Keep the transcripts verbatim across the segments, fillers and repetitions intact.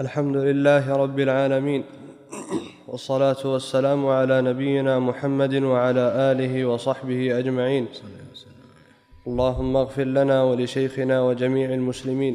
الحمد لله رب العالمين، والصلاة والسلام على نبينا محمد وعلى آله وصحبه أجمعين. اللهم اغفر لنا ولشيخنا وجميع المسلمين.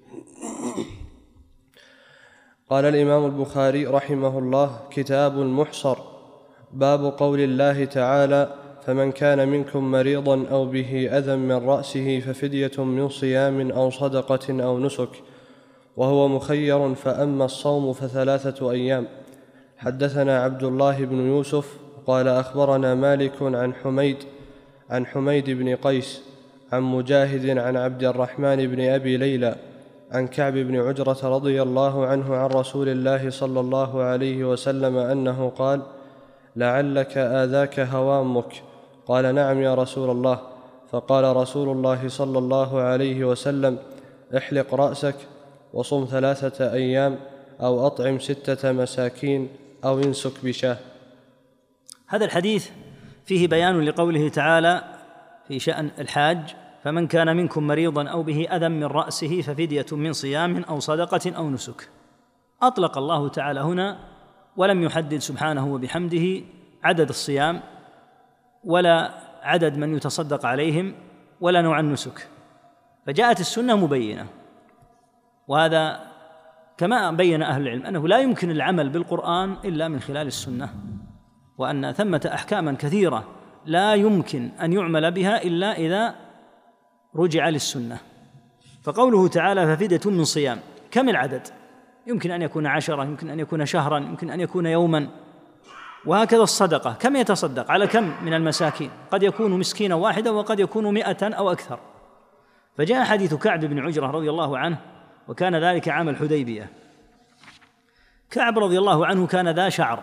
قال الإمام البخاري رحمه الله: كتاب المحصر. باب قول الله تعالى: فمن كان منكم مريضا أو به أذى من رأسه ففدية من صيام أو صدقة أو نسك، وهو مخير، فأما الصوم فثلاثة أيام. حدثنا عبد الله بن يوسف قال أخبرنا مالك عن حميد عن حميد بن قيس عن مجاهد عن عبد الرحمن بن أبي ليلى عن كعب بن عجرة رضي الله عنه عن رسول الله صلى الله عليه وسلم أنه قال: لعلك آذاك هوامك. قال: نعم يا رسول الله. فقال رسول الله صلى الله عليه وسلم: احلق رأسك وصم ثلاثة أيام أو أطعم ستة مساكين أو انسك بشاه. هذا الحديث فيه بيان لقوله تعالى في شأن الحاج: فمن كان منكم مريضا أو به أذى من رأسه ففدية من صيام أو صدقة أو نسك. أطلق الله تعالى هنا ولم يحدد سبحانه وبحمده عدد الصيام ولا عدد من يتصدق عليهم ولا نوع النسك، فجاءت السنة مبينة. وهذا كما بين أهل العلم أنه لا يمكن العمل بالقرآن إلا من خلال السنة، وأن ثمة أحكاما كثيرة لا يمكن أن يعمل بها إلا إذا رجع للسنة. فقوله تعالى: ففدية من صيام، كم العدد؟ يمكن أن يكون عشرة، يمكن أن يكون شهرا، يمكن أن يكون يوما. وهكذا الصدقة، كم يتصدق على كم من المساكين؟ قد يكون مسكينا واحدا وقد يكون مئة أو أكثر. فجاء حديث كعب بن عجرة رضي الله عنه، وكان ذلك عام الحديبية. كعب رضي الله عنه كان ذا شعر،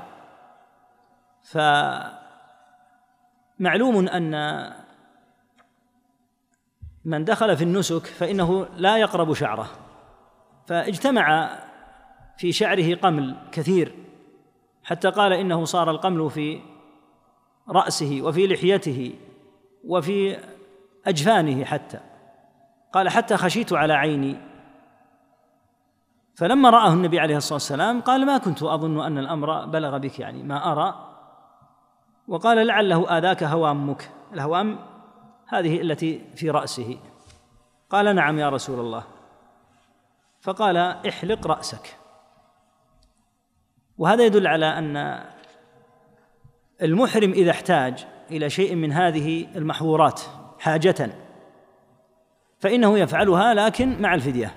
فمعلوم أن من دخل في النسك فإنه لا يقرب شعره، فاجتمع في شعره قمل كثير، حتى قال إنه صار القمل في رأسه وفي لحيته وفي أجفانه، حتى قال: حتى خشيت على عيني. فلما رآه النبي عليه الصلاة والسلام قال: ما كنت أظن أن الأمر بلغ بك، يعني ما أرى. وقال: لعله آذاك هوامك. الهوام هذه التي في رأسه. قال: نعم يا رسول الله. فقال: احلق رأسك. وهذا يدل على أن المحرم إذا احتاج إلى شيء من هذه المحظورات حاجة فإنه يفعلها، لكن مع الفدية.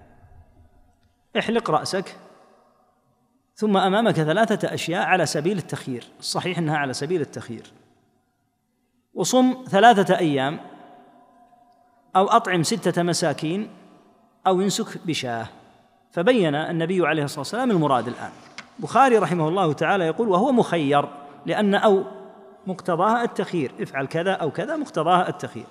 احلق رأسك، ثم أمامك ثلاثة أشياء على سبيل التخيير، الصحيح أنها على سبيل التخيير. وصم ثلاثة أيام أو أطعم ستة مساكين أو انسك بشاه. فبين النبي عليه الصلاة والسلام المراد. الآن البخاري رحمه الله تعالى يقول: وهو مخير، لأن أو مقتضاها التخيير، افعل كذا أو كذا، مقتضاها التخيير.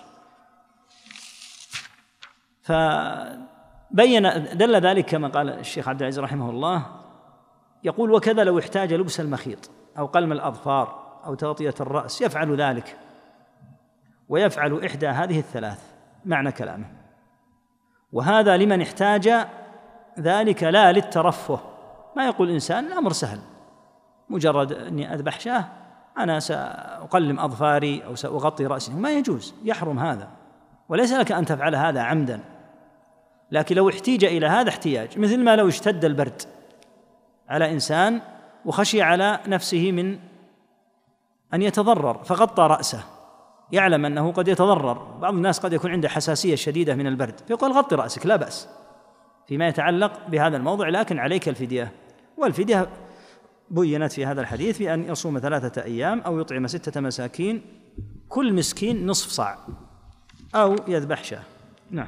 فبين دل ذلك كما قال الشيخ عبد العزيز رحمه الله، يقول: وكذا لو احتاج لبس المخيط أو قلم الأظفار أو تغطية الرأس يفعل ذلك، ويفعل إحدى هذه الثلاث، معنى كلامه. وهذا لمن احتاج ذلك لا للترفه. ما يقول إنسان: الأمر سهل، مجرد أني أذبح شاه أنا سأقلم أظفاري أو سأغطي رأسي. ما يجوز، يحرم هذا، وليس لك أن تفعل هذا عمدا. لكن لو احتيج إلى هذا احتياج، مثل ما لو اشتد البرد على إنسان وخشي على نفسه من أن يتضرر فغطى رأسه، يعلم أنه قد يتضرر. بعض الناس قد يكون عنده حساسية شديدة من البرد، فيقول: غطي رأسك، لا بأس فيما يتعلق بهذا الموضوع، لكن عليك الفدية. والفدية بينت في هذا الحديث بأن يصوم ثلاثة أيام أو يطعم ستة مساكين، كل مسكين نصف صاع، أو يذبح شاة. نعم.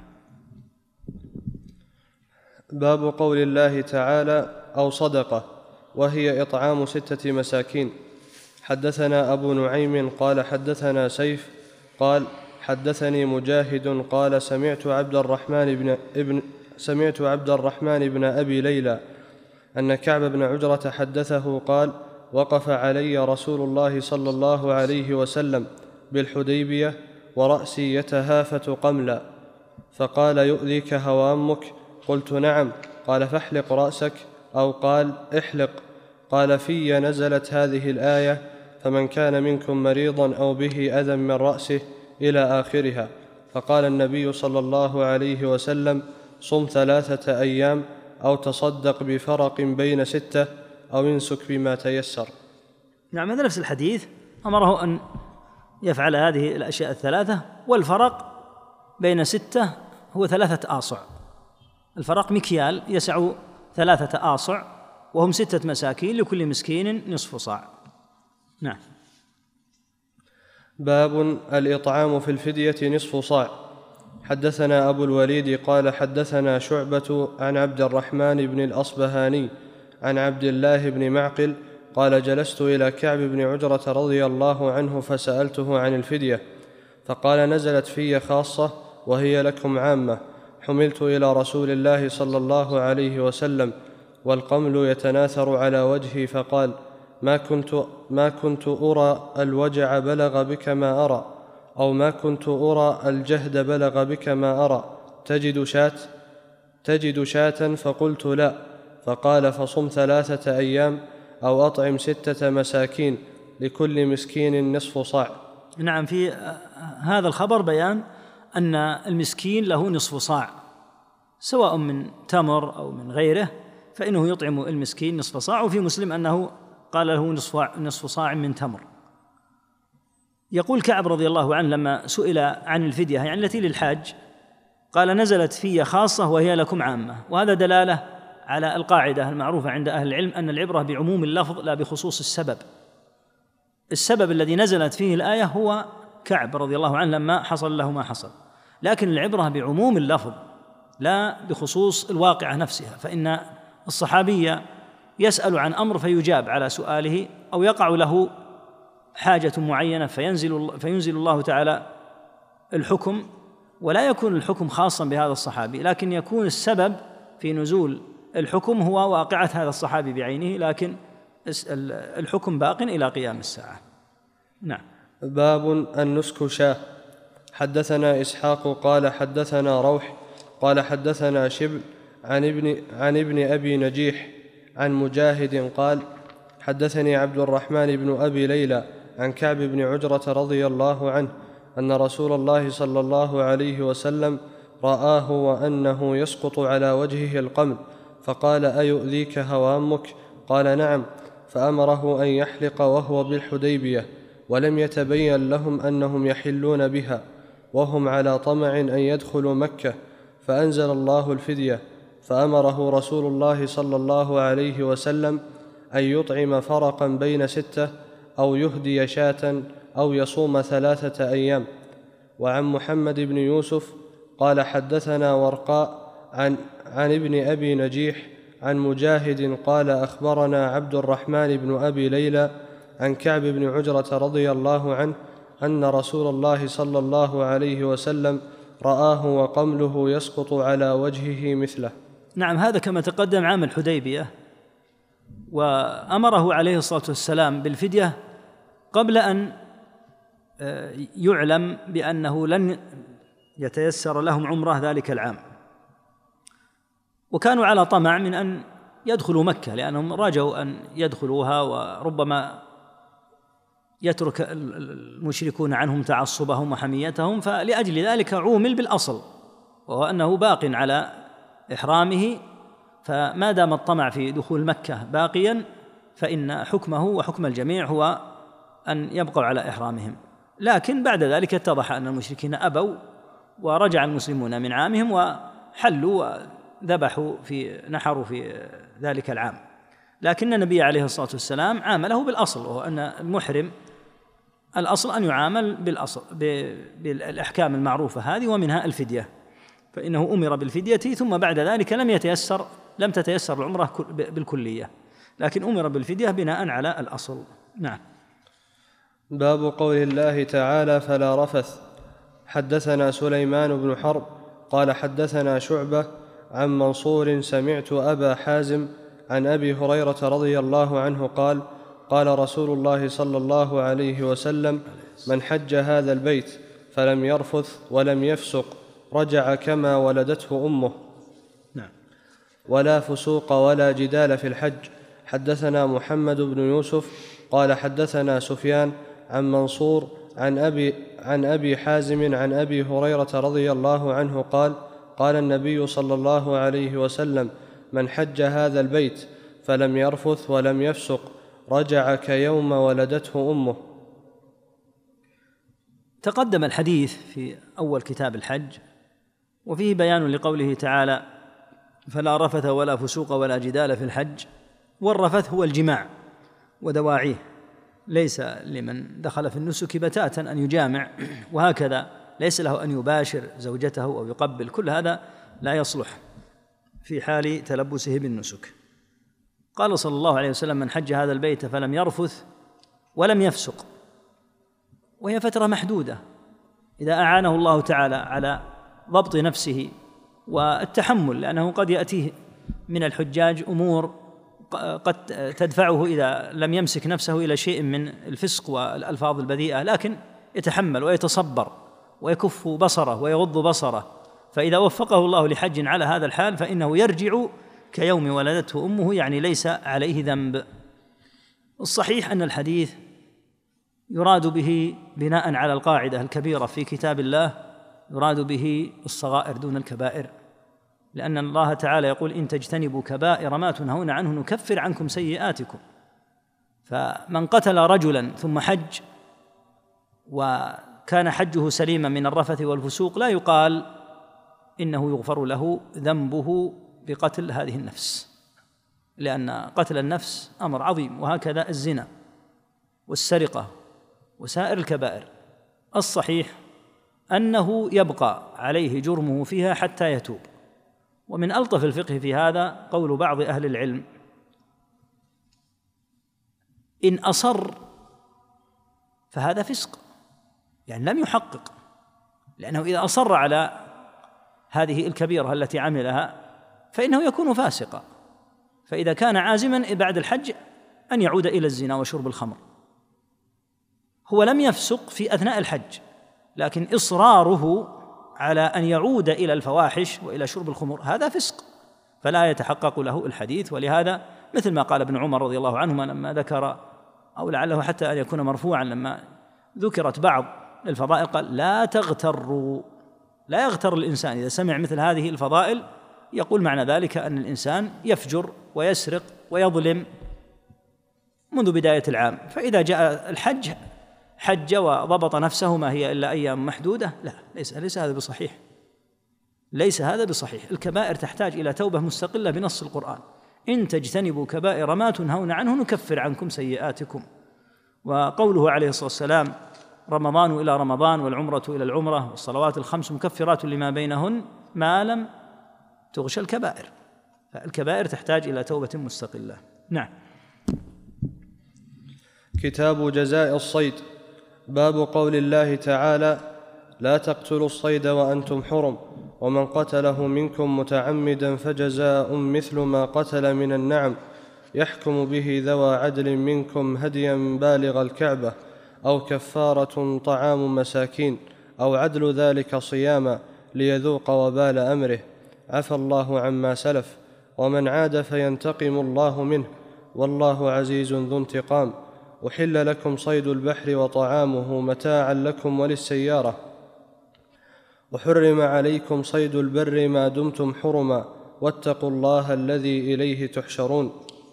باب قول الله تعالى: أو صدقة، وهي إطعام ستة مساكين. حدثنا أبو نعيم قال حدثنا سيف قال حدثني مجاهد قال سمعت عبد الرحمن بن ابن سمعت عبد الرحمن بن أبي ليلى أن كعب بن عجرة حدثه قال: وقف علي رسول الله صلى الله عليه وسلم بالحديبية ورأسي يتهافت قملا، فقال: يؤذيك هوامك؟ قلت: نعم. قال: فاحلق رأسك أو قال احلق. قال في نزلت هذه الآية فمن كان منكم مريضا أو به أذى من رأسه إلى آخرها. فقال النبي صلى الله عليه وسلم صم ثلاثة أيام أو تصدق بفرق بين ستة أو امسك بما تيسر. نعم، هذا نفس الحديث أمره أن يفعل هذه الأشياء الثلاثة، والفرق بين ستة هو ثلاثة آصع. الفرق مكيال يسع ثلاثة آصع وهم ستة مساكين لكل مسكين نصف صاع. نعم. باب الإطعام في الفدية نصف صاع. حدثنا أبو الوليد قال حدثنا شعبة عن عبد الرحمن بن الأصبهاني عن عبد الله بن معقل قال جلست إلى كعب بن عجرة رضي الله عنه فسألته عن الفدية، فقال نزلت في خاصة وهي لكم عامة. حملت إلى رسول الله صلى الله عليه وسلم والقمل يتناثر على وجهي، فقال ما كنت, ما كنت أرى الوجع بلغ بك ما أرى، أو ما كنت أرى الجهد بلغ بك ما أرى، تجد شاة تجد شاة فقلت لا. فقال فصم ثلاثة أيام أو أطعم ستة مساكين لكل مسكين نصف صاع. نعم، في هذا الخبر بيان أن المسكين له نصف صاع سواء من تمر أو من غيره، فإنه يطعم المسكين نصف صاع. وفي مسلم أنه قال له نصف صاع من تمر. يقول كعب رضي الله عنه لما سئل عن الفدية يعني التي للحاج قال نزلت في خاصة وهي لكم عامة، وهذا دلالة على القاعدة المعروفة عند أهل العلم أن العبرة بعموم اللفظ لا بخصوص السبب. السبب الذي نزلت فيه الآية هو كعب رضي الله عنه لما حصل له ما حصل، لكن العبرة بعموم اللفظ لا بخصوص الواقعة نفسها، فإن الصحابي يسأل عن أمر فيجاب على سؤاله، أو يقع له حاجة معينة فينزل, فينزل الله تعالى الحكم، ولا يكون الحكم خاصا بهذا الصحابي، لكن يكون السبب في نزول الحكم هو واقعة هذا الصحابي بعينه، لكن الحكم باق إلى قيام الساعة. نعم. باب النسك شاه. حدثنا إسحاق قال حدثنا روح قال حدثنا شبل عن ابن, عن ابن أبي نجيح عن مجاهد قال حدثني عبد الرحمن بن أبي ليلى عن كعب بن عجرة رضي الله عنه أن رسول الله صلى الله عليه وسلم رآه وأنه يسقط على وجهه القمل، فقال أيؤذيك هوامك؟ قال نعم، فأمره أن يحلق وهو بالحديبية، ولم يتبين لهم أنهم يحلون بها، وهم على طمع أن يدخلوا مكة، فأنزل الله الفدية، فأمره رسول الله صلى الله عليه وسلم أن يطعم فرقا بين ستة أو يهدي شاة أو يصوم ثلاثة أيام. وعن محمد بن يوسف قال حدثنا ورقاء عن, عن ابن أبي نجيح عن مجاهد قال أخبرنا عبد الرحمن بن أبي ليلى عن كعب بن عجرة رضي الله عنه أن رسول الله صلى الله عليه وسلم رآه وقمله يسقط على وجهه مثله. نعم، هذا كما تقدم عام الحديبية، وأمره عليه الصلاة والسلام بالفدية قبل أن يعلم بأنه لن يتيسر لهم عمره ذلك العام، وكانوا على طمع من أن يدخلوا مكة لأنهم رجوا أن يدخلوها، وربما يترك المشركون عنهم تعصبهم وحميتهم، فلأجل ذلك عومل بالأصل وهو أنه باق على إحرامه، فما دام الطمع في دخول مكة باقيا فإن حكمه وحكم الجميع هو أن يبقوا على إحرامهم. لكن بعد ذلك اتضح أن المشركين أبوا، ورجع المسلمون من عامهم وحلوا وذبحوا في نحروا في ذلك العام. لكن النبي عليه الصلاة والسلام عامله بالأصل، وهو أن المحرم الأصل أن يعامل بالأصل بالأحكام المعروفة هذه، ومنها الفدية، فإنه أمر بالفدية ثم بعد ذلك لم يتيسر لم تتيسر العمرة بالكلية، لكن أمر بالفدية بناء على الأصل. نعم. باب قول الله تعالى فلا رفث. حدثنا سليمان بن حرب قال حدثنا شعبة عن منصور سمعت أبا حازم عن أبي هريرة رضي الله عنه قال قال رسول الله صلى الله عليه وسلم من حج هذا البيت فلم يرفث ولم يفسق رجع كما ولدته أمه. نعم. ولا فسوق ولا جدال في الحج. حدثنا محمد بن يوسف قال حدثنا سفيان عن منصور عن أبي, عن أبي حازم عن أبي هريرة رضي الله عنه قال قال النبي صلى الله عليه وسلم: من حج هذا البيت فلم يرفث ولم يفسق رجع كيوم ولدته أمه. تقدم الحديث في أول كتاب الحج وفيه بيان لقوله تعالى: فلا رفث ولا فسوق ولا جدال في الحج. والرفث هو الجماع ودواعيه، ليس لمن دخل في النسك بتاتا أن يجامع، وهكذا ليس له أن يباشر زوجته أو يقبل، كل هذا لا يصلح في حال تلبسه بالنسك. قال صلى الله عليه وسلم: من حج هذا البيت فلم يرفث ولم يفسق، وهي فترة محدودة، إذا أعانه الله تعالى على ضبط نفسه والتحمل، لأنه قد يأتيه من الحجاج أمور قد تدفعه إذا لم يمسك نفسه إلى شيء من الفسق والألفاظ البذيئة، لكن يتحمل ويتصبر ويكف بصره ويغض بصره، فإذا وفقه الله لحج على هذا الحال فإنه يرجع كيوم ولدته أمه، يعني ليس عليه ذنب. الصحيح أن الحديث يراد به بناء على القاعدة الكبيرة في كتاب الله، يراد به الصغائر دون الكبائر، لأن الله تعالى يقول: إن تجتنبوا كبائر ما تنهون عنه نكفر عنكم سيئاتكم. فمن قتل رجلا ثم حج وكان حجه سليما من الرفث والفسوق لا يقال إنه يغفر له ذنبه بقتل هذه النفس، لأن قتل النفس أمر عظيم، وهكذا الزنا والسرقة وسائر الكبائر. الصحيح أنه يبقى عليه جرمه فيها حتى يتوب. ومن ألطف الفقه في هذا قول بعض أهل العلم: إن أصر فهذا فسق، يعني لم يحقق، لأنه إذا أصر على هذه الكبيرة التي عملها فإنه يكون فاسقا، فإذا كان عازما بعد الحج أن يعود إلى الزنا وشرب الخمر، هو لم يفسق في أثناء الحج، لكن إصراره على أن يعود إلى الفواحش وإلى شرب الخمر هذا فسق، فلا يتحقق له الحديث. ولهذا مثل ما قال ابن عمر رضي الله عنهما لما ذكر، أو لعله حتى أن يكون مرفوعا، لما ذكرت بعض الفضائل قال: لا تغتروا، لا يغتر الإنسان إذا سمع مثل هذه الفضائل، يقول معنى ذلك أن الإنسان يفجر ويسرق ويظلم منذ بداية العام، فإذا جاء الحج حج وضبط نفسه ما هي إلا أيام محدودة. لا، ليس, ليس هذا بصحيح، ليس هذا بصحيح. الكبائر تحتاج إلى توبة مستقلة بنص القرآن: إن تجتنبوا كبائر ما تنهون عنه نكفر عنكم سيئاتكم. وقوله عليه الصلاة والسلام: رمضان إلى رمضان والعمرة إلى العمرة والصلوات الخمس مكفرات لما بينهن ما لم تغش الكبائر. فالكبائر تحتاج إلى توبة مستقلة. نعم. كتاب جزاء الصيد. باب قول الله تعالى: لا تقتلوا الصيد وأنتم حرم، ومن قتله منكم متعمدا فجزاء مثل ما قتل من النعم، يحكم به ذوى عدل منكم هديا بالغ الكعبة، أو كفارة طعام مساكين، أو عدل ذلك صياما ليذوق وبال أمره، عفى الله عما سلف، ومن عاد فينتقم الله منه، والله عزيز ذو انتقام. أحل لكم صيد البحر وطعامه متاعا لكم وللسيارة، وحرم عليكم صيد البر ما دمتم حرما، واتقوا الله الذي إليه تحشرون.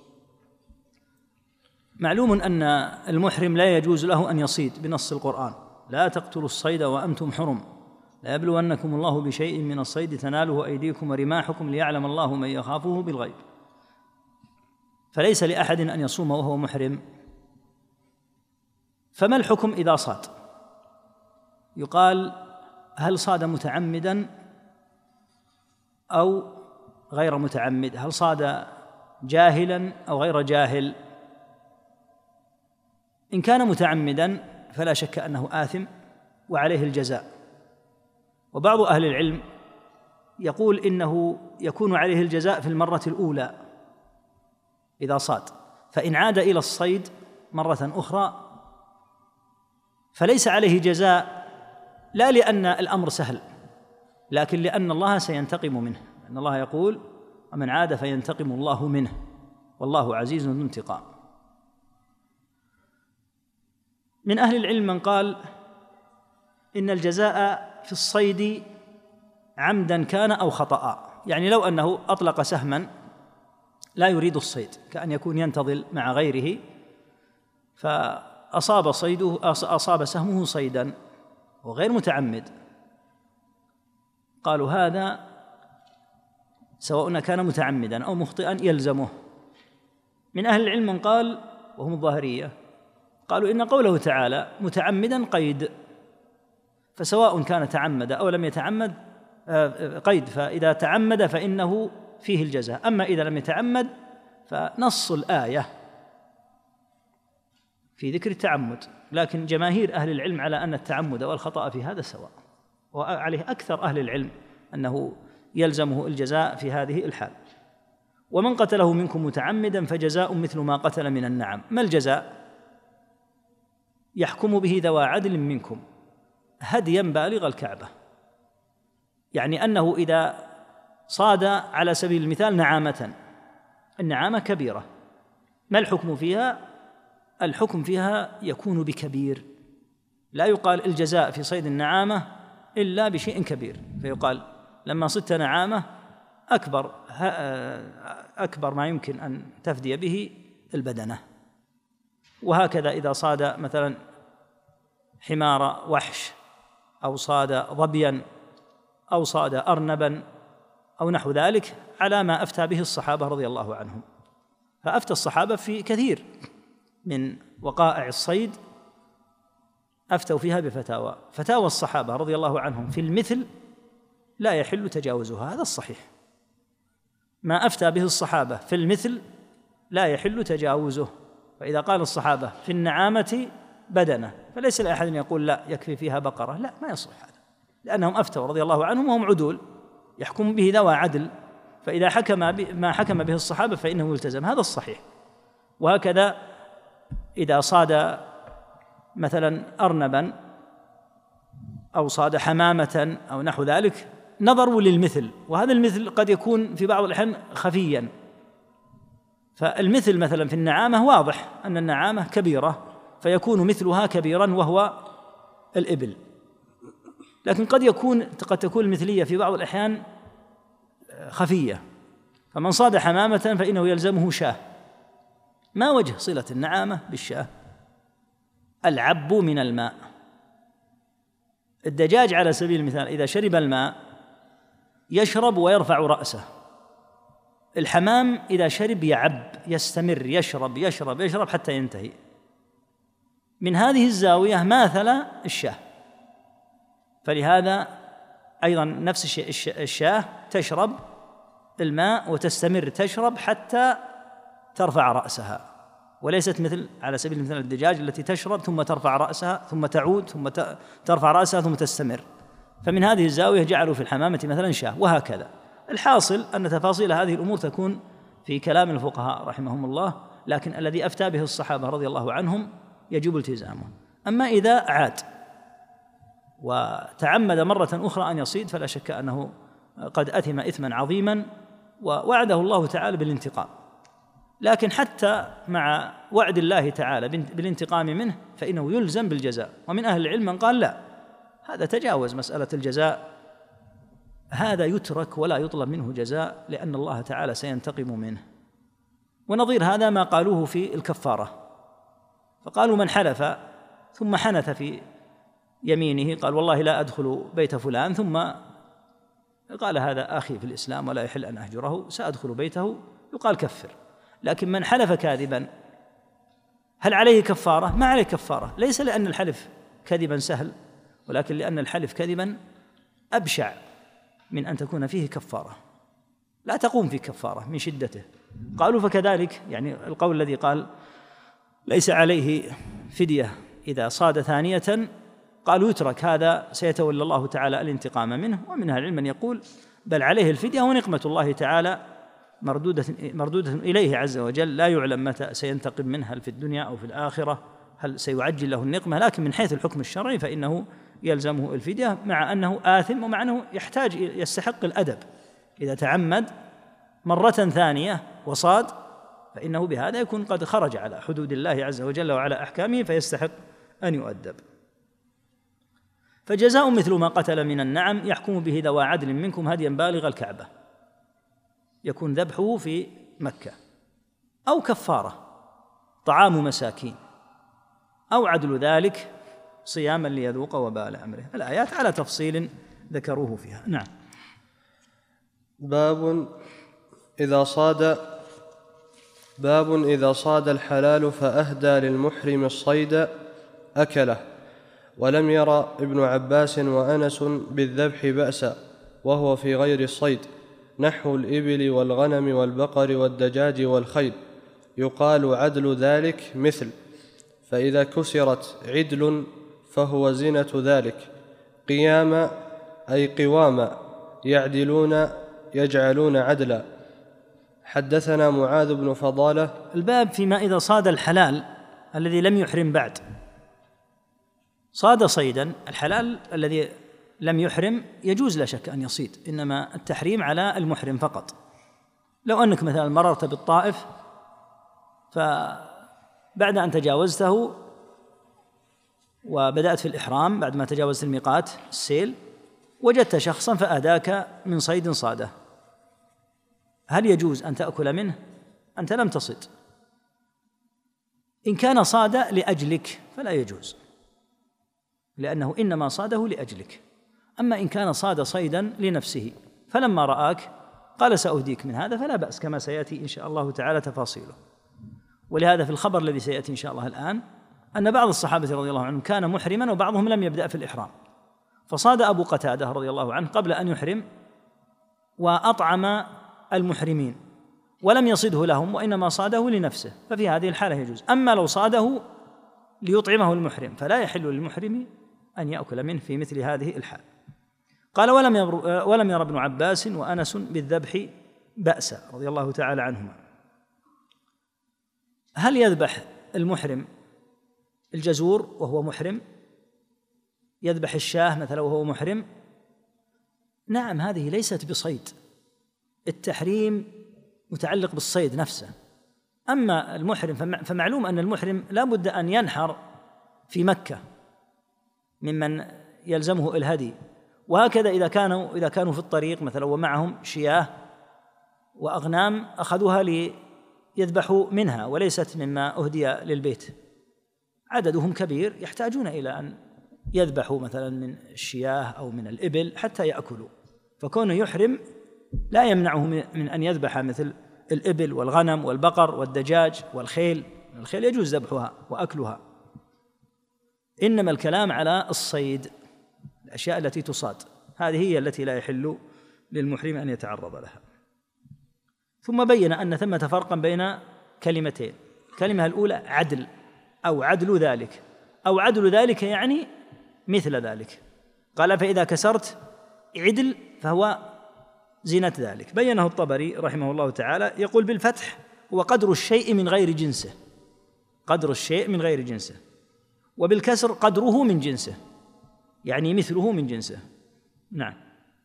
معلوم أن المحرم لا يجوز له أن يصيد بنص القرآن: لا تقتلوا الصيد وأنتم حرم، لا يبلونكم الله بشيء من الصيد تناله أيديكم ورماحكم ليعلم الله من يخافه بالغيب. فليس لأحد أن يصوم وهو محرم. فما الحكم إذا صاد؟ يقال: هل صاد متعمدا أو غير متعمد؟ هل صاد جاهلا أو غير جاهل؟ إن كان متعمدا فلا شك أنه آثم وعليه الجزاء. وبعض أهل العلم يقول إنه يكون عليه الجزاء في المرة الأولى إذا صاد، فإن عاد إلى الصيد مرة أخرى فليس عليه جزاء، لا لأن الأمر سهل، لكن لأن الله سينتقم منه، أن الله يقول: ومن عاد فينتقم الله منه والله عزيز ذو انتقام. من أهل العلم من قال إن الجزاء في الصيد عمدا كان أو خطأ، يعني لو أنه أطلق سهما لا يريد الصيد، كأن يكون ينتظل مع غيره فأصاب صيده أصاب سهمه صيدا وغير متعمد، قالوا هذا سواء كان متعمدا أو مخطئا يلزمه. من أهل العلم من قال وهم الظاهرية قالوا إن قوله تعالى متعمدا قيد، فسواء كان تعمد أو لم يتعمد قيد، فإذا تعمد فإنه فيه الجزاء، أما إذا لم يتعمد فنص الآية في ذكر التعمد، لكن جماهير أهل العلم على أن التعمد والخطأ في هذا سواء، وعليه أكثر أهل العلم أنه يلزمه الجزاء في هذه الحال. ومن قتله منكم متعمدا فجزاء مثل ما قتل من النعم. ما الجزاء؟ يحكم به ذوى عدل منكم هديا بالغ الكعبة، يعني أنه إذا صاد على سبيل المثال نعامة، النعامة كبيرة، ما الحكم فيها؟ الحكم فيها يكون بكبير، لا يقال الجزاء في صيد النعامة إلا بشيء كبير، فيقال لما صدت نعامة أكبر أكبر ما يمكن أن تفدي به البدنة. وهكذا إذا صاد مثلا حمار وحش أو صاد ظبيا أو صاد أرنبا أو نحو ذلك على ما أفتى به الصحابة رضي الله عنهم، فأفتى الصحابة في كثير من وقائع الصيد أفتوا فيها بفتاوى، فتاوى الصحابة رضي الله عنهم في المثل لا يحل تجاوزها، هذا الصحيح. ما أفتى به الصحابة في المثل لا يحل تجاوزه، فإذا قال الصحابة في النعامة بدنة فليس لأحد يقول لا يكفي فيها بقرة، لا، ما يصح هذا، لأنهم أفتوا رضي الله عنهم وهم عدول يحكم به ذوى عدل، فإذا حكم ما حكم به الصحابة فإنه يلتزم، هذا الصحيح. وهكذا إذا صاد مثلا أرنبا أو صاد حمامة أو نحو ذلك نظروا للمثل، وهذا المثل قد يكون في بعض الأحيان خفيا، فالمثل مثلا في النعامة واضح أن النعامة كبيرة فيكون مثلها كبيرا وهو الإبل، لكن قد يكون قد تكون المثلية في بعض الأحيان خفية، فمن صاد حمامة فإنه يلزمه شاه. ما وجه صلة النعامة بالشاه؟ العب من الماء. الدجاج على سبيل المثال إذا شرب الماء يشرب ويرفع رأسه، الحمام إذا شرب يعب يستمر يشرب يشرب يشرب حتى ينتهي. من هذه الزاوية ماثل الشاه، فلهذا أيضا نفس الشاه تشرب الماء وتستمر تشرب حتى ترفع رأسها، وليست مثل على سبيل المثال الدجاج التي تشرب ثم ترفع رأسها ثم تعود ثم ترفع رأسها ثم تستمر. فمن هذه الزاوية جعلوا في الحمامة مثلا شاه، وهكذا. الحاصل أن تفاصيل هذه الأمور تكون في كلام الفقهاء رحمهم الله، لكن الذي أفتى به الصحابة رضي الله عنهم يجب التزامه. أما إذا عاد وتعمد مرة أخرى أن يصيد فلا شك أنه قد أثم إثما عظيما ووعده الله تعالى بالانتقام، لكن حتى مع وعد الله تعالى بالانتقام منه فإنه يلزم بالجزاء. ومن أهل العلم من قال لا، هذا تجاوز مسألة الجزاء، هذا يترك ولا يطلب منه جزاء لأن الله تعالى سينتقم منه. ونظير هذا ما قالوه في الكفارة، فقالوا من حلف ثم حنث في يمينه قال والله لا أدخل بيت فلان، ثم قال هذا أخي في الإسلام ولا يحل أن أهجره سأدخل بيته، يقال كفر. لكن من حلف كاذبا هل عليه كفارة؟ ما عليه كفارة، ليس لأن الحلف كذبا سهل، ولكن لأن الحلف كذبا أبشع من أن تكون فيه كفارة، لا تقوم في كفارة من شدته. قالوا فكذلك يعني القول الذي قال ليس عليه فدية إذا صاد ثانية، قالوا يترك، هذا سيتولى الله تعالى الانتقام منه. ومن أهل العلم من يقول بل عليه الفدية ونقمة الله تعالى مردودة, مردودة إليه عز وجل، لا يعلم متى سينتقم منه، هل في الدنيا أو في الآخرة، هل سيعجل له النقمة، لكن من حيث الحكم الشرعي فإنه يلزمه الفدية، مع أنه آثم ومع أنه يحتاج يستحق الأدب. إذا تعمد مرة ثانية وصاد فإنه بهذا يكون قد خرج على حدود الله عز وجل وعلى أحكامه فيستحق أن يؤدب. فجزاء مثل ما قتل من النعم يحكم به ذوى عدل منكم هديا بالغ الكعبة، يكون ذبحه في مكة، أو كفارة طعام مساكين، أو عدل ذلك صياما ليذوق وبال أمره. الآيات على تفصيل ذكروه فيها. نعم. باب إذا صاد باب إذا صاد الحلال فأهدى للمحرم الصيد أكله، ولم ير ابن عباس وأنس بالذبح بأسا وهو في غير الصيد، نحو الإبل والغنم والبقر والدجاج والخيل، يقال عدل ذلك مثل، فإذا كسرت عدل فهو زنة ذلك، قيام أي قواما، يعدلون يجعلون عدلا. حدثنا معاذ بن فضالة. الباب فيما إذا صاد الحلال الذي لم يحرم بعد، صاد صيدا الحلال الذي لم يحرم يجوز لا شك أن يصيد، إنما التحريم على المحرم فقط. لو أنك مثلا مررت بالطائف فبعد أن تجاوزته وبدأت في الإحرام بعد ما تجاوزت الميقات السيل، وجدت شخصا فأهداك من صيد صاده، هل يجوز أن تأكل منه؟ أنت لم تصد. إن كان صاد لأجلك فلا يجوز، لأنه إنما صاده لأجلك. أما إن كان صاد صيدا لنفسه فلما رآك قال سأهديك من هذا فلا بأس، كما سيأتي إن شاء الله تعالى تفاصيله. ولهذا في الخبر الذي سيأتي إن شاء الله الآن أن بعض الصحابة رضي الله عنهم كان محرما وبعضهم لم يبدأ في الإحرام، فصاد أبو قتادة رضي الله عنه قبل أن يحرم وأطعم المحرمين ولم يصده لهم، وإنما صاده لنفسه، ففي هذه الحالة يجوز. أما لو صاده ليطعمه المحرم فلا يحل للمحرم أن يأكل منه في مثل هذه الحال. قال ولم ير, ولم ير ابن عباس وأنس بالذبح بأسا رضي الله تعالى عنهما. هل يذبح المحرم الجزور وهو محرم؟ يذبح الشاه مثلا وهو محرم؟ نعم، هذه ليست بصيد، التحريم متعلق بالصيد نفسه. أما المحرم فمعلوم أن المحرم لا بد أن ينحر في مكة ممن يلزمه الهدي، وهكذا إذا كانوا إذا كانوا في الطريق مثلا ومعهم شياه وأغنام أخذوها ليذبحوا منها وليست مما أهدي للبيت، عددهم كبير يحتاجون إلى أن يذبحوا مثلا من الشياه أو من الإبل حتى يأكلوا، فكونه يحرم لا يمنعه من أن يذبح مثل الإبل والغنم والبقر والدجاج والخيل. الخيل يجوز ذبحها وأكلها، إنما الكلام على الصيد، الأشياء التي تصاد، هذه هي التي لا يحل للمحرم أن يتعرض لها. ثم بين أن ثمة فرقا بين كلمتين، الكلمة الأولى عدل أو عدل ذلك، أو عدل ذلك يعني مثل ذلك. قال فإذا كسرت عدل فهو زينة ذلك. بينه الطبري رحمه الله تعالى، يقول بالفتح هو قدر الشيء من غير جنسه، قدر الشيء من غير جنسه، وبالكسر قدره من جنسه، يعني مثله من جنسه. نعم.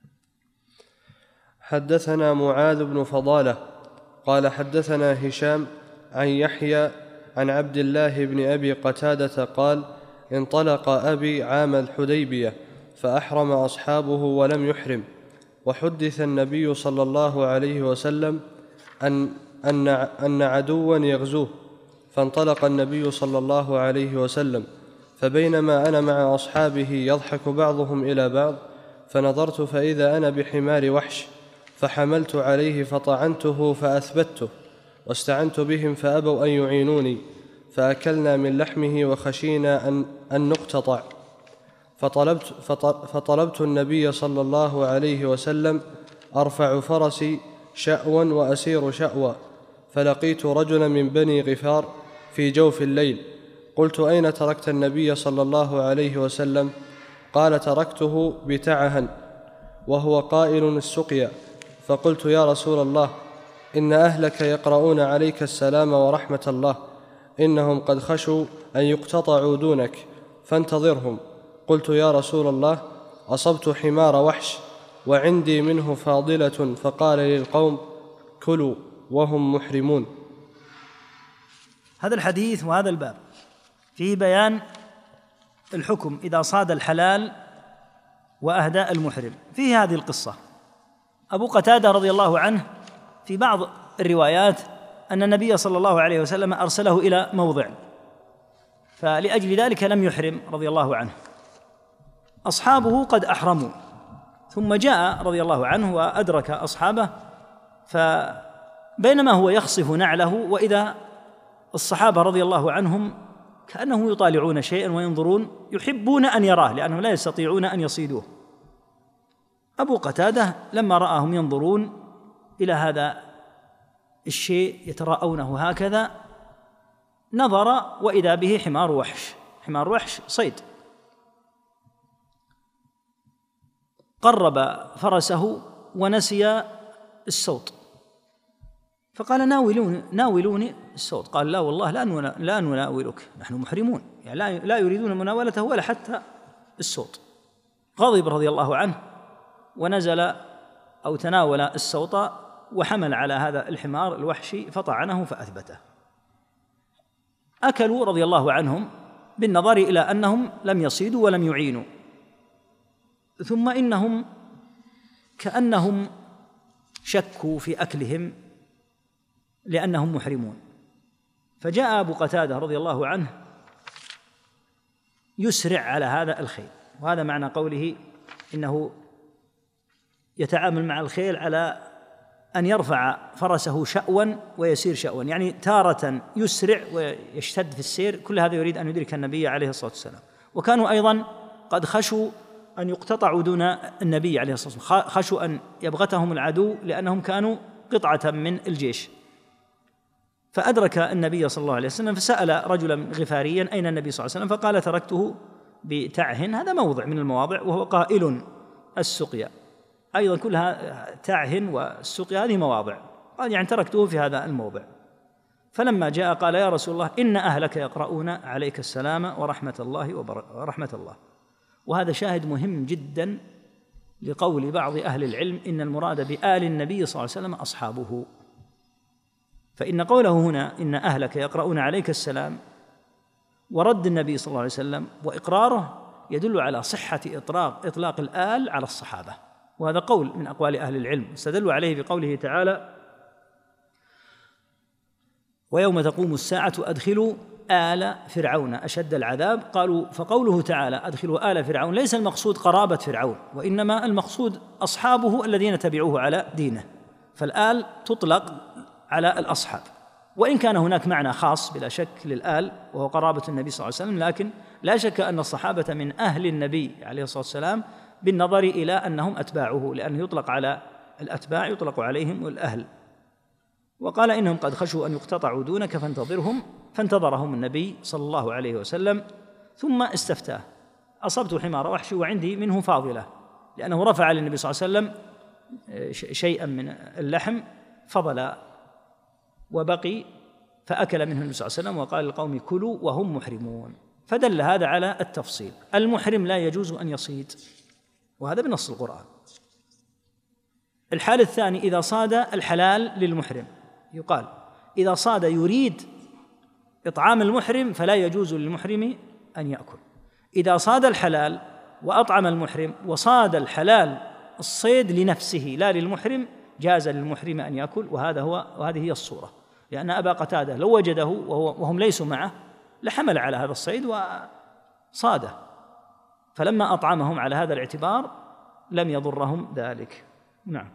حدثنا معاذ بن فضالة قال حدثنا هشام عن يحيى عن عبد الله بن أبي قتادة قال انطلق أبي عام الحديبية فأحرم أصحابه ولم يحرم، وحدث النبي صلى الله عليه وسلم أن, أن, أن عدوا يغزوه، فانطلق النبي صلى الله عليه وسلم، فبينما أنا مع أصحابه يضحك بعضهم إلى بعض، فنظرت فإذا أنا بحمار وحش، فحملت عليه فطعنته فأثبته، واستعنت بهم فأبوا أن يعينوني، فأكلنا من لحمه وخشينا أن, أن نقتطع، فطلبت, فطلبت النبي صلى الله عليه وسلم أرفع فرسي شأوا وأسير شأوا، فلقيت رجلا من بني غفار في جوف الليل، قلت أين تركت النبي صلى الله عليه وسلم؟ قال تركته بتعهن وهو قائل السقيا، فقلت يا رسول الله إن أهلك يقرؤون عليك السلام ورحمة الله، إنهم قد خشوا أن يقتطعوا دونك فانتظرهم. قلت يا رسول الله أصبت حمار وحش وعندي منه فاضلة، فقال للقوم كلوا وهم محرمون. هذا الحديث وهذا الباب فيه بيان الحكم إذا صاد الحلال وأهدى المحرم. فيه هذه القصة: أبو قتادة رضي الله عنه في بعض الروايات أن النبي صلى الله عليه وسلم أرسله إلى موضع، فلأجل ذلك لم يحرم رضي الله عنه. أصحابه قد أحرموا، ثم جاء رضي الله عنه وأدرك أصحابه، فبينما هو يخصف نعله وإذا الصحابة رضي الله عنهم كأنهم يطالعون شيئا وينظرون، يحبون أن يراه لأنهم لا يستطيعون أن يصيدوه. أبو قتادة لما رآهم ينظرون إلى هذا الشيء يتراءونه هكذا نظر وإذا به حمار وحش. حمار وحش صيد. قرب فرسه ونسي السوط، فقال: ناولوني ناولوني السوط. قال: لا والله لا لا نناولك، نحن محرمون، يعني لا لا يريدون مناولته ولا حتى السوط. غضب رضي الله عنه ونزل أو تناول السوط وحمل على هذا الحمار الوحشي فطعنه فأثبته. أكلوا رضي الله عنهم بالنظر إلى أنهم لم يصيدوا ولم يعينوا، ثم إنهم كأنهم شكوا في أكلهم لأنهم محرمون، فجاء أبو قتادة رضي الله عنه يسرع على هذا الخيل. وهذا معنى قوله إنه يتعامل مع الخيل على أن يرفع فرسه شأوا ويسير شأوا، يعني تارة يسرع ويشتد في السير. كل هذا يريد أن يدرك النبي عليه الصلاة والسلام. وكانوا أيضا قد خشوا أن يقتطعوا دون النبي عليه الصلاة والسلام، خشوا أن يبغتهم العدو لأنهم كانوا قطعة من الجيش. فأدرك النبي صلى الله عليه وسلم فسأل رجلا غفاريا: أين النبي صلى الله عليه وسلم؟ فقال: تركته بتعهن، هذا موضع من المواضع، وهو قائل السقيا. أيضا كلها تعهن والسقيا هذه مواضع، قال يعني تركته في هذا الموضع. فلما جاء قال: يا رسول الله، إن أهلك يقرؤون عليك السلام ورحمة الله ورحمة الله. وهذا شاهد مهم جدا لقول بعض أهل العلم إن المراد بآل النبي صلى الله عليه وسلم أصحابه، فإن قوله هنا إن أهلك يقرؤون عليك السلام ورد النبي صلى الله عليه وسلم وإقراره يدل على صحة إطلاق إطلاق الآل على الصحابة، وهذا قول من أقوال أهل العلم استدلوا عليه بقوله تعالى: ويوم تقوم الساعة أدخلوا آل فرعون أشد العذاب. قالوا فقوله تعالى أدخلوا آل فرعون ليس المقصود قرابة فرعون، وإنما المقصود أصحابه الذين تبعوه على دينه، فالآل تطلق على الأصحاب، وإن كان هناك معنى خاص بلا شك للآل وهو قرابة النبي صلى الله عليه وسلم، لكن لا شك أن الصحابة من أهل النبي عليه الصلاة والسلام بالنظر إلى أنهم أتباعه، لأنه يطلق على الأتباع يطلق عليهم الأهل. وقال: إنهم قد خشوا أن يقتطعوا دونك فانتظرهم، فانتظرهم النبي صلى الله عليه وسلم ثم استفتاه: أصبت حمار وحشي وعندي منه فاضلة، لأنه رفع للنبي صلى الله عليه وسلم شيئا من اللحم فضل وبقي، فأكل منه النبي صلى الله عليه وسلم وقال للقوم: كلوا وهم محرمون. فدل هذا على التفصيل. المحرم لا يجوز أن يصيد، وهذا بنص القرآن. الحال الثاني إذا صاد الحلال للمحرم، يقال إذا صاد يريد إطعام المحرم فلا يجوز للمحرم أن يأكل. إذا صاد الحلال وأطعم المحرم وصاد الحلال الصيد لنفسه لا للمحرم جاز للمحرم أن يأكل، وهذا هو وهذه هي الصورة، لأن أبا قتادة لو وجده وهو وهم ليسوا معه لحمل على هذا الصيد وصاده، فلما أطعمهم على هذا الاعتبار لم يضرهم ذلك. نعم.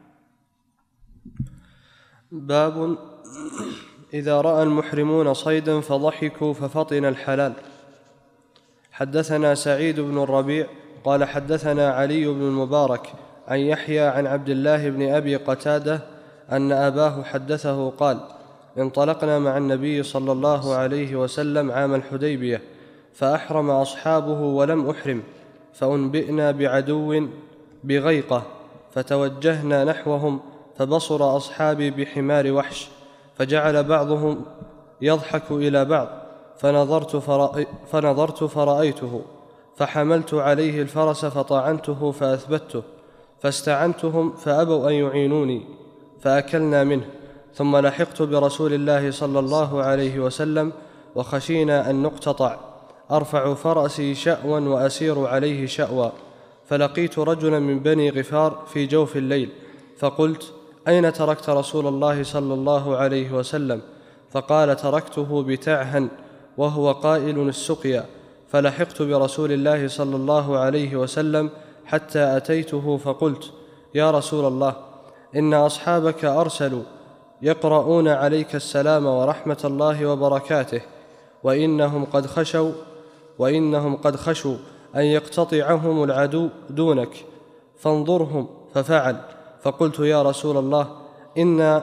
باب إذا رأى المحرمون صيدا فضحكوا ففطن الحلال. حدثنا سعيد بن الربيع قال حدثنا علي بن المبارك عن يحيى عن عبد الله بن أبي قتادة أن أباه حدثه قال: انطلقنا مع النبي صلى الله عليه وسلم عام الحديبية، فأحرم أصحابه ولم أحرم، فأنبئنا بعدو بغيقة، فتوجهنا نحوهم، فبصر أصحابي بحمار وحش، فجعل بعضهم يضحك إلى بعض، فنظرت, فرأي فنظرت فرأيته، فحملت عليه الفرس فطعنته فأثبته، فاستعنتهم فأبوا أن يعينوني، فأكلنا منه، ثم لحقت برسول الله صلى الله عليه وسلم وخشينا أن نقتطع، أرفع فرأسي شأوا وأسير عليه شأوا، فلقيت رجلا من بني غفار في جوف الليل، فقلت: أين تركت رسول الله صلى الله عليه وسلم؟ فقال: تركته بتعهن وهو قائل السقيا. فلحقت برسول الله صلى الله عليه وسلم حتى أتيته، فقلت: يا رسول الله، إن أصحابك أرسلوا يقرؤون عليك السلام ورحمة الله وبركاته، وإنهم قد خشوا وإنهم قد خشوا أن يقتطعهم العدو دونك، فانظرهم. ففعل. فقلت: يا رسول الله، إن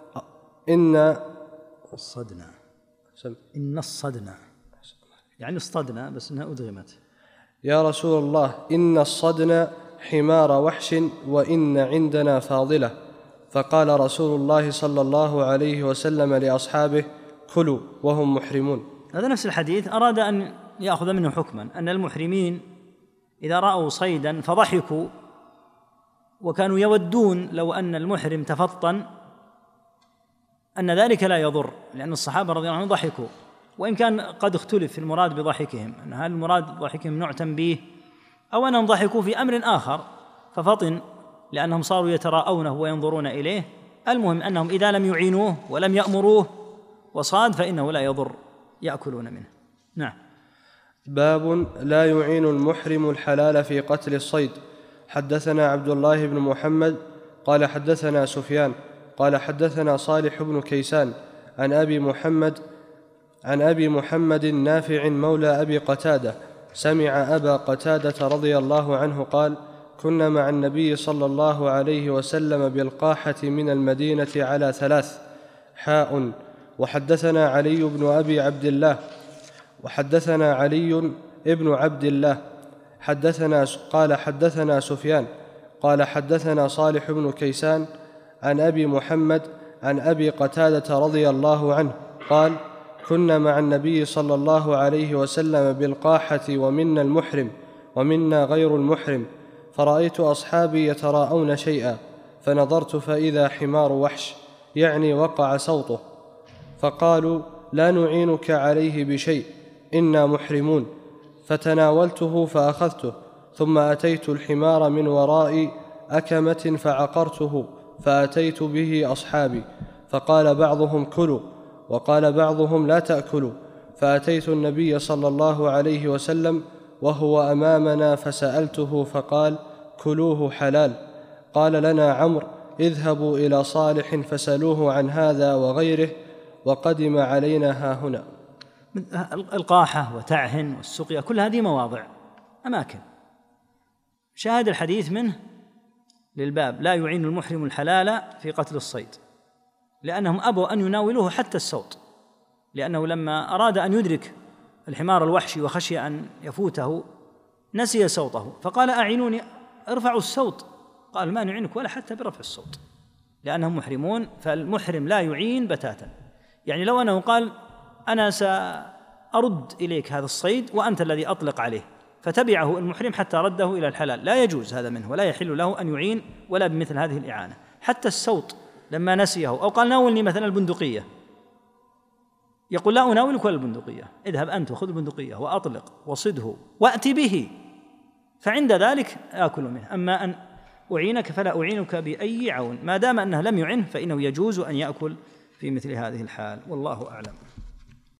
إن الصدنا إن الصدنا يعني اصطدنا بس إنها أدغمت. يا رسول الله، إن الصدنا حمار وحش وإن عندنا فاضلة. فقال رسول الله صلى الله عليه وسلم لأصحابه: كلوا وهم محرمون. هذا نفس الحديث أراد أن يأخذ منه حكما أن المحرمين إذا رأوا صيدا فضحكوا، وكانوا يودون لو أن المحرم تفطن، أن ذلك لا يضر، لأن الصحابة رضي الله عنهم ضحكوا، وإن كان قد اختلف في المراد بضحكهم، أن هل المراد ضحكهم نوع تنبيه أو أنهم ضحكوا في أمر آخر ففطن لأنهم صاروا يتراءونه وينظرون إليه. المهم أنهم إذا لم يعينوه ولم يأمروه وصاد فإنه لا يضر، يأكلون منه. نعم. باب لا يعين المحرم الحلال في قتل الصيد. حدثنا عبد الله بن محمد قال حدثنا سفيان قال حدثنا صالح بن كيسان عن أبي محمد عن أبي محمد نافع مولى أبي قتادة سمع أبا قتادة رضي الله عنه قال: كنا مع النبي صلى الله عليه وسلم بالقاحة من المدينة على ثلاث حاء. وحدثنا علي بن أبي عبد الله وحدثنا علي ابن عبد الله حدثنا قال حدثنا سفيان قال حدثنا صالح بن كيسان عن أبي محمد عن أبي قتادة رضي الله عنه قال: كنا مع النبي صلى الله عليه وسلم بالقاحة ومنا المحرم ومنا غير المحرم، فرأيت أصحابي يتراءون شيئا، فنظرت فإذا حمار وحش، يعني وقع صوته، فقالوا: لا نعينك عليه بشيء، إنا محرمون. فتناولته فأخذته، ثم أتيت الحمار من وراء أكمة فعقرته، فأتيت به أصحابي، فقال بعضهم: كلوا، وقال بعضهم: لا تأكلوا. فأتيت النبي صلى الله عليه وسلم وهو أمامنا فسألته، فقال: كلوه حلال. قال لنا عمرو: اذهبوا إلى صالح فسألوه عن هذا وغيره، وقدم علينا هاهنا. القاحة وتعهن والسقيا كل هذه مواضع أماكن. شاهد الحديث منه للباب: لا يعين المحرم الحلال في قتل الصيد، لأنهم أبوا أن يناولوه حتى الصوت، لأنه لما أراد أن يدرك الحمار الوحشي وخشي أن يفوته نسي صوته، فقال: أعينوني، ارفعوا الصوت. قال: ما نعينك ولا حتى برفع الصوت، لأنهم محرمون. فالمحرم لا يعين بتاتا. يعني لو أنه قال: أنا سأرد إليك هذا الصيد وأنت الذي أطلق عليه، فتبعه المحرم حتى رده إلى الحلال، لا يجوز هذا منه، ولا يحل له أن يعين ولا بمثل هذه الإعانة. حتى الصوت لما نسيه أو قال: ناولني مثلا البندقية، يقول: لا أناولك ولا البندقية، اذهب أنت وخذ البندقية وأطلق وصده وأتي به، فعند ذلك آكل منه. أما أن أعينك فلا أعينك بأي عون، ما دام أنه لم يعن فإنه يجوز أن يأكل في مثل هذه الحال، والله أعلم.